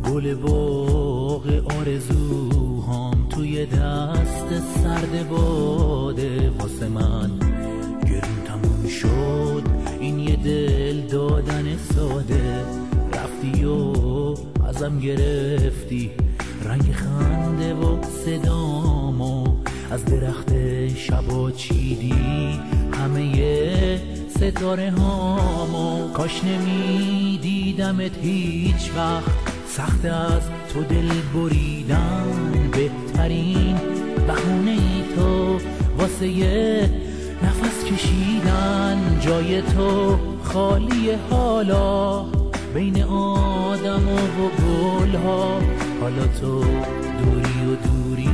گل باغ آرزوهام توی دست سرد باده واسه من گرون تموم شد. این یه دل دادن ساده، رفتی و ازم گرفتی رنگ خنده و صدامو، از درخت شبا چیدی همه ستاره هامو. کاش نمی دیدمت هیچ وقت، سخت از تو دل بریدن بهترین بهونه ای تو واسه یه نفس کشیدن. جای تو خالی حالا بین آدم و گل ها، حالا تو دوری و دوری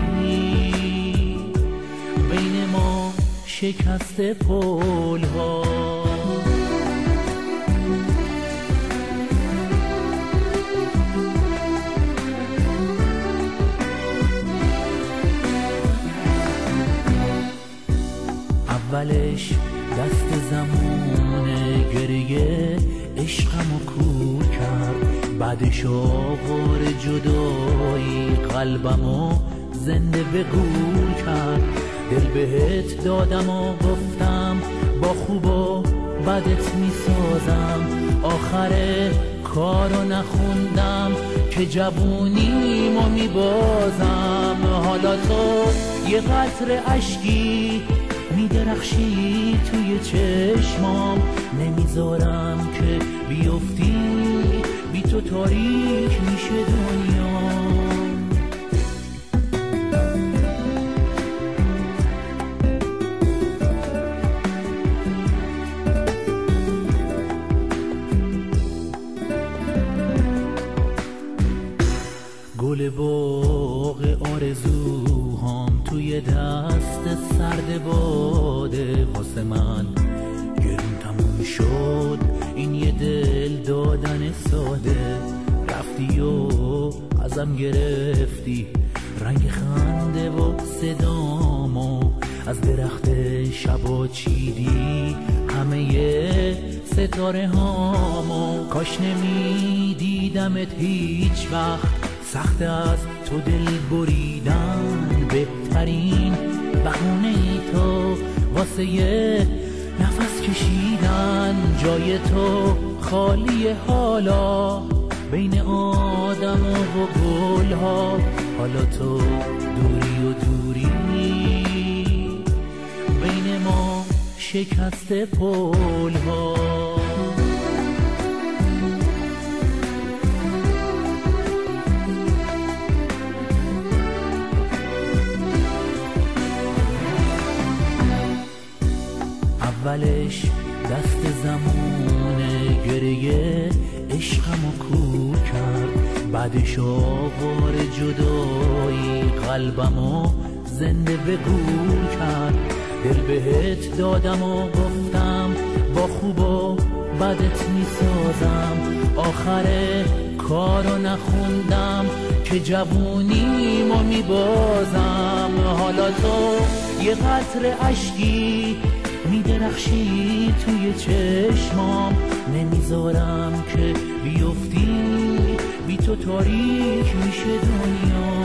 بین ما شکست پل ها. اولش دست زمونه گریه عشقمو کور کرد، بعدش آوار جدایی قلبمو زنده به گور کرد. دل بهت دادم و گفتم با خوب و بدت میسازم، آخر کارو نخوندم که جوونیمو میبازم. حالا تو یه قطره اشکی میدرخشی توی چشمام، نمیذارم که بیفتی، بی تو تاریک میشه دنیا. گل باغ آرزوهام توی دست سرد باده واسه من گرون تموم شد. این یه دل دادن ساده، رفتی و ازم گرفتی رنگ خنده و صدامو، از درخت شبا چیدی همه ستاره هامو. کاش نمی دیدمت هیچ وقت، سخت از تو دل بریدن بهترین بهونه ای تو واسه یه نفس کشیدن. جای تو خالی حالا بین آدم و گل ها، حالا تو دوری و دوری بین ما شکست پل ها. اولش دست زمونه گریه عشقمو کور کرد، بعدش آوار جدایی قلبمو زنده به گور کرد. دل بهت دادم و گفتم با خوب و بدت میسازم، آخر کارو نخوندم که جوونیمو میبازم. حالا تو یه قطره اشکی میدرخشی توی چشمام، نمیذارم که بیفتی، بی تو تاریک میشه دنیا.